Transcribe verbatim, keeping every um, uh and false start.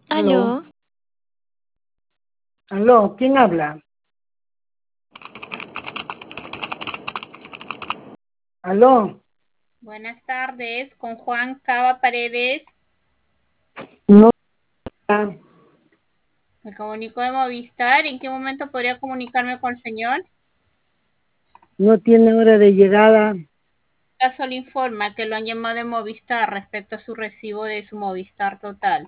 Aló, Aló, aló, ¿quién habla? Aló, Buenas tardes, con Juan Cava Paredes. no, está, Me comunico de Movistar. ¿En qué momento podría comunicarme con el señor? no tiene hora de llegada. Caso le informa que lo han llamado de Movistar respecto a su recibo de su Movistar Total.